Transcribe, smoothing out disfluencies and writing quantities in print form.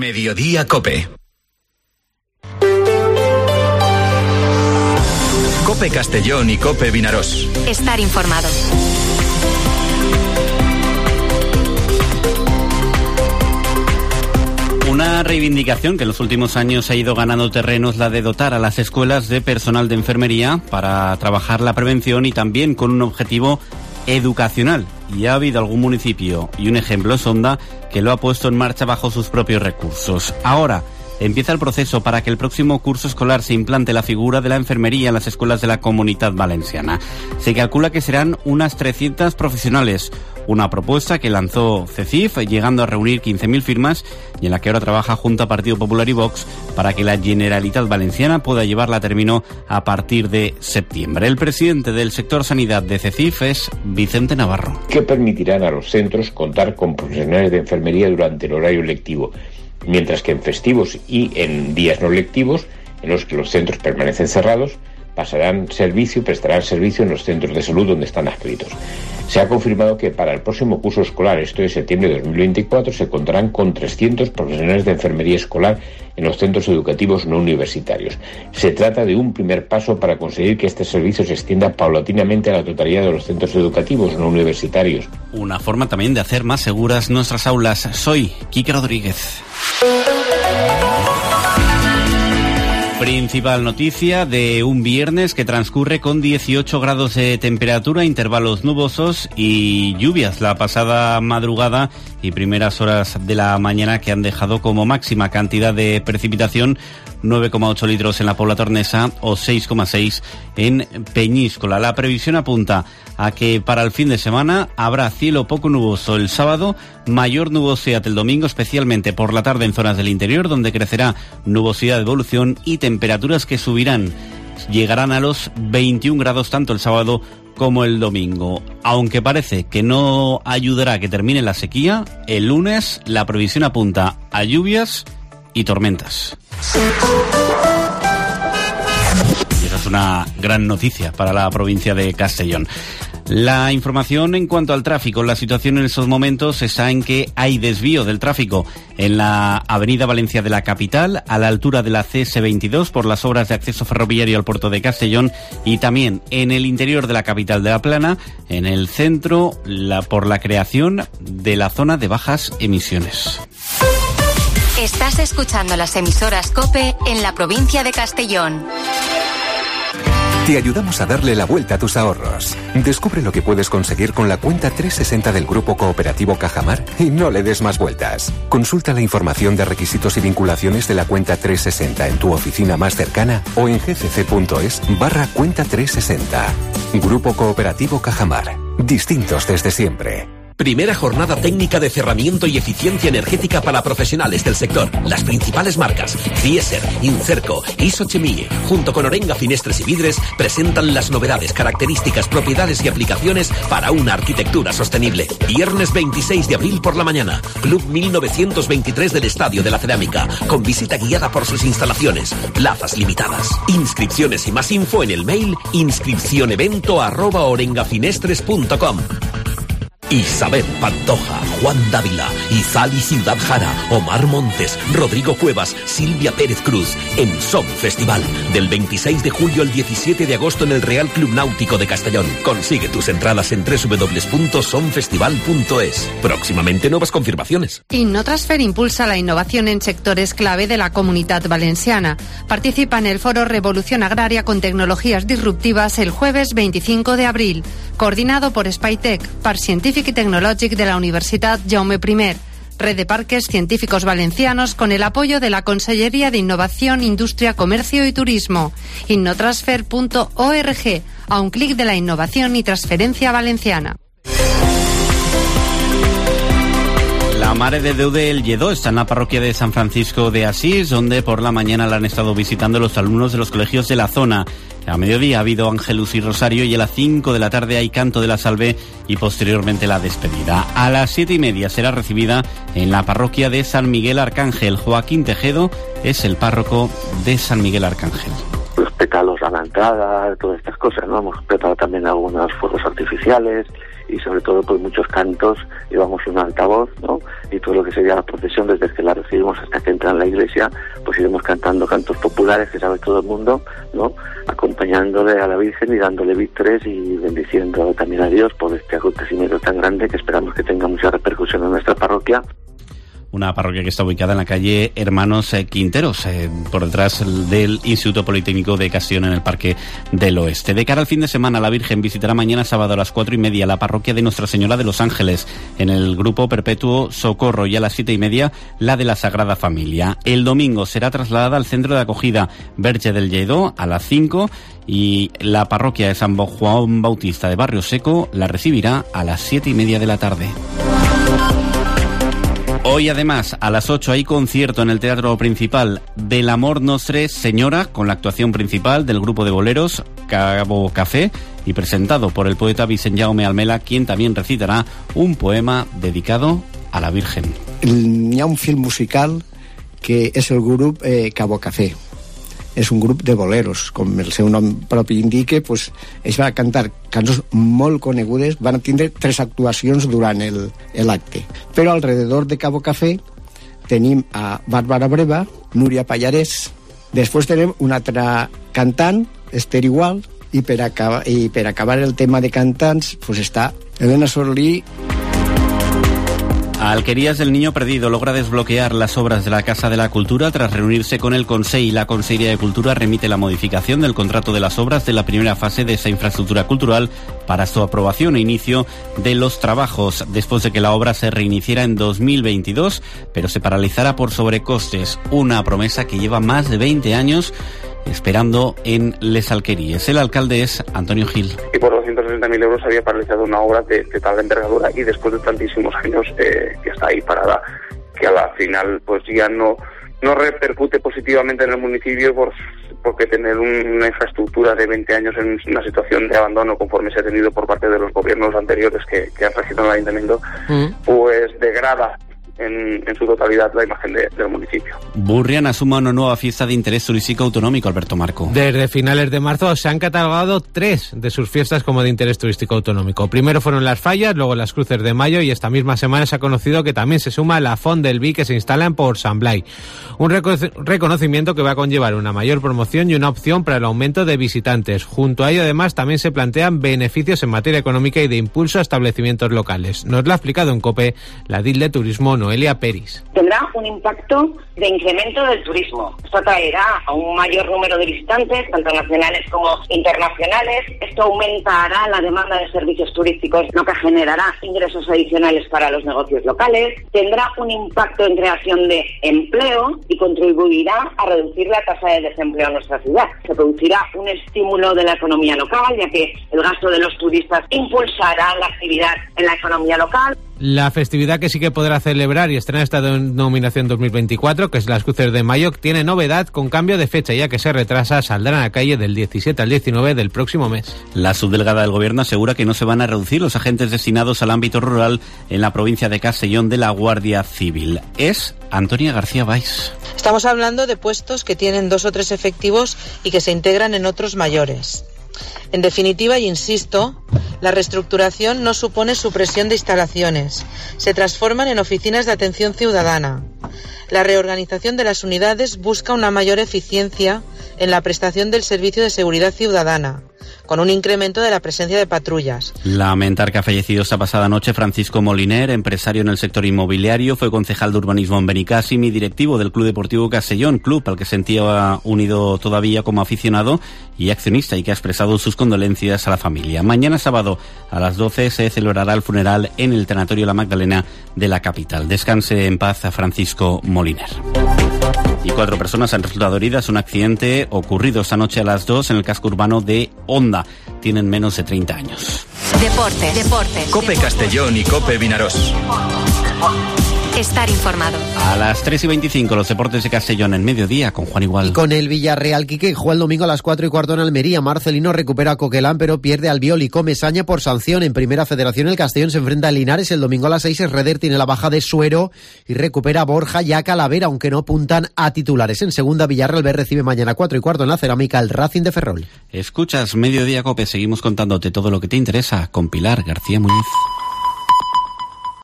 Mediodía COPE. COPE Castellón y COPE Vinarós. Estar informado. Una reivindicación que en los últimos años ha ido ganando terreno es la de dotar a las escuelas de personal de enfermería para trabajar la prevención y también con un objetivo educacional. Y ha habido algún municipio, y un ejemplo es Onda, que lo ha puesto en marcha bajo sus propios recursos. Ahora empieza el proceso para que el próximo curso escolar se implante la figura de la enfermería en las escuelas de la Comunitat Valenciana. Se calcula que serán unas 300 profesionales, una propuesta que lanzó CECIF, llegando a reunir 15.000 firmas y en la que ahora trabaja junto a Partido Popular y Vox para que la Generalitat Valenciana pueda llevarla a término a partir de septiembre. El presidente del sector sanidad de CECIF es Vicente Navarro. Que permitirán a los centros contar con profesionales de enfermería durante el horario lectivo, mientras que en festivos y en días no lectivos, en los que los centros permanecen cerrados, prestarán servicio en los centros de salud donde están adscritos. Se ha confirmado que para el próximo curso escolar, esto es septiembre de 2024, se contarán con 300 profesionales de enfermería escolar en los centros educativos no universitarios. Se trata de un primer paso para conseguir que este servicio se extienda paulatinamente a la totalidad de los centros educativos no universitarios. Una forma también de hacer más seguras nuestras aulas. Soy Quique Rodríguez. Principal noticia de un viernes que transcurre con 18 grados de temperatura, intervalos nubosos y lluvias la pasada madrugada y primeras horas de la mañana que han dejado como máxima cantidad de precipitación 9,8 litros en la Pobla Tornesa o 6,6 en Peñíscola. La previsión apunta a que para el fin de semana habrá cielo poco nuboso el sábado, mayor nubosidad el domingo, especialmente por la tarde en zonas del interior, donde crecerá nubosidad de evolución y temperaturas que subirán. Llegarán a los 21 grados tanto el sábado como el domingo. Aunque parece que no ayudará a que termine la sequía, el lunes la previsión apunta a lluvias y tormentas. Y esa es una gran noticia para la provincia de Castellón. La información en cuanto al tráfico, la situación en estos momentos está en que hay desvío del tráfico en la Avenida Valencia de la capital, a la altura de la CS22 por las obras de acceso ferroviario al puerto de Castellón, y también en el interior de la capital de La Plana, en el centro, por la creación de la zona de bajas emisiones. Estás escuchando las emisoras COPE en la provincia de Castellón. Te ayudamos a darle la vuelta a tus ahorros. Descubre lo que puedes conseguir con la cuenta 360 del Grupo Cooperativo Cajamar y no le des más vueltas. Consulta la información de requisitos y vinculaciones de la cuenta 360 en tu oficina más cercana o en gcc.es/cuenta 360. Grupo Cooperativo Cajamar. Distintos desde siempre. Primera jornada técnica de cerramiento y eficiencia energética para profesionales del sector. Las principales marcas Cieser, Incerco, Isochemie, junto con Orenga Finestres y Vidres, presentan las novedades, características, propiedades y aplicaciones para una arquitectura sostenible. Viernes 26 de abril por la mañana, Club 1923 del Estadio de la Cerámica, con visita guiada por sus instalaciones. Plazas limitadas. Inscripciones y más info en el mail inscripcionevento@orengafinestres.com. Isabel Pantoja, Juan Dávila, Izal y Ciudad Jara, Omar Montes, Rodrigo Cuevas, Silvia Pérez Cruz, en Som Festival, del 26 de julio al 17 de agosto en el Real Club Náutico de Castellón. Consigue tus entradas en www.somfestival.es. Próximamente nuevas confirmaciones. Innotransfer impulsa la innovación en sectores clave de la Comunitat Valenciana. Participa en el foro Revolución Agraria con tecnologías disruptivas el jueves 25 de abril, coordinado por Spytech, Parc Científic y Tecnològic de la Universitat Jaume I, red de parques científicos valencianos con el apoyo de la Consellería de Innovación, Industria, Comercio y Turismo. Innotransfer.org, a un clic de la innovación y transferencia valenciana. La Mare de Déu del Lledó está en la parroquia de San Francisco de Asís, donde por la mañana la han estado visitando los alumnos de los colegios de la zona. A mediodía ha habido Ángelus y Rosario y a las 5 de la tarde hay canto de la salve y posteriormente la despedida. A las 7:30 será recibida en la parroquia de San Miguel Arcángel. Joaquín Tejedo es el párroco de San Miguel Arcángel. Los pétalos a la entrada, todas estas cosas, ¿no? Hemos preparado también algunos fuegos artificiales y sobre todo pues muchos cantos, llevamos un altavoz, ¿no? Y todo lo que sería la procesión, desde que la recibimos hasta que entra en la iglesia, pues iremos cantando cantos populares que sabe todo el mundo, ¿no? Acompañándole a la Virgen y dándole víctores y bendiciendo también a Dios por este acontecimiento tan grande que esperamos que tenga mucha repercusión en nuestra parroquia. Una parroquia que está ubicada en la calle Hermanos Quinteros, por detrás del Instituto Politécnico de Castellón, en el Parque del Oeste. De cara al fin de semana, la Virgen visitará mañana sábado a las 4:30 la parroquia de Nuestra Señora de los Ángeles, en el Grupo Perpetuo Socorro, y a las 7:30 la de la Sagrada Familia. El domingo será trasladada al centro de acogida Verge del Lledó a las 5, y la parroquia de San Juan Bautista de Barrio Seco la recibirá a las 7:30 de la tarde. Hoy, además, a las 8 hay concierto en el Teatro Principal del Amor Nostre Señora, con la actuación principal del grupo de boleros Cabo Café y presentado por el poeta Vicent Jaume Almela, quien también recitará un poema dedicado a la Virgen. Hi ha un film musical que és el grup Cabo Café. És un grup de boleros, com el seu nom propi indica, pues, ells van cantar cançons molt conegudes, van tindre 3 actuacions durant l'acte. Però alrededor de Cabo Café tenim a Bàrbara Breva, Núria Pallarès, després tenim una altra cantant, Esther Igual, i per acabar el tema de cantants pues està Elena Sorlí. Alquerías del Niño Perdido logra desbloquear las obras de la Casa de la Cultura tras reunirse con el Consell. La Conselleria de Cultura remite la modificación del contrato de las obras de la primera fase de esa infraestructura cultural para su aprobación e inicio de los trabajos, después de que la obra se reiniciara en 2022, pero se paralizara por sobrecostes, una promesa que lleva más de 20 años esperando en Les Alquerías. El alcalde es Antonio Gil. Y por 260.000 euros había paralizado una obra de tal envergadura, y después de tantísimos años que está ahí parada, que a la final pues ya no repercute positivamente en el municipio porque tener una infraestructura de 20 años en una situación de abandono, conforme se ha tenido por parte de los gobiernos anteriores que han regido en el ayuntamiento, pues degrada en su totalidad la imagen del municipio. Burriana suma una nueva fiesta de interés turístico autonómico, Alberto Marco. Desde finales de marzo se han catalogado 3 de sus fiestas como de interés turístico autonómico. Primero fueron las Fallas, luego las Cruces de Mayo, y esta misma semana se ha conocido que también se suma la Font del Vi, que se instala en Port Sant Blai. Un reconocimiento que va a conllevar una mayor promoción y una opción para el aumento de visitantes. Junto a ello, además, también se plantean beneficios en materia económica y de impulso a establecimientos locales. Nos lo ha explicado en COPE la DIL de Turismo, Noelia Peris. Tendrá un impacto de incremento del turismo. Esto atraerá a un mayor número de visitantes, tanto nacionales como internacionales. Esto aumentará la demanda de servicios turísticos, lo que generará ingresos adicionales para los negocios locales. Tendrá un impacto en creación de empleo y contribuirá a reducir la tasa de desempleo en nuestra ciudad. Se producirá un estímulo de la economía local, ya que el gasto de los turistas impulsará la actividad en la economía local. La festividad que sí que podrá celebrar y estrenar esta denominación 2024, que es las Cruces de Mayo, tiene novedad con cambio de fecha, ya que se retrasa, saldrá a la calle del 17 al 19 del próximo mes. La subdelegada del Gobierno asegura que no se van a reducir los agentes destinados al ámbito rural en la provincia de Castellón de la Guardia Civil. Es Antonia García Valls. Estamos hablando de puestos que tienen 2 o 3 efectivos y que se integran en otros mayores. En definitiva, y insisto, la reestructuración no supone supresión de instalaciones. Se transforman en oficinas de atención ciudadana. La reorganización de las unidades busca una mayor eficiencia en la prestación del servicio de seguridad ciudadana, con un incremento de la presencia de patrullas. Lamentar que ha fallecido esta pasada noche Francisco Moliner, empresario en el sector inmobiliario, fue concejal de urbanismo en Benicàssim y directivo del Club Deportivo Castellón, club al que sentía unido todavía como aficionado y accionista, y que ha expresado sus condolencias a la familia. Mañana sábado a las 12 se celebrará el funeral en el Tanatorio La Magdalena de la capital. Descanse en paz a Francisco Moliner. Y 4 personas han resultado heridas en un accidente ocurrido esta noche a las 2 en el casco urbano de Onda. Tienen menos de 30 años. Deportes. COPE Castellón y COPE Vinarós. estar informado. A las 3:25, los deportes de Castellón en mediodía con Juan Igual. Y con el Villarreal, Quique juega el domingo a las 4:15 en Almería. Marcelino recupera a Coquelán, pero pierde al Biol y Comesaña por sanción. En Primera Federación, el Castellón se enfrenta a Linares. El domingo a las 6, Reder tiene la baja de Suero y recupera a Borja y a Calavera, aunque no apuntan a titulares. En Segunda, Villarreal B recibe mañana 4:15 en la Cerámica el Racing de Ferrol. Escuchas Mediodía Cope, seguimos contándote todo lo que te interesa con Pilar García Muñiz.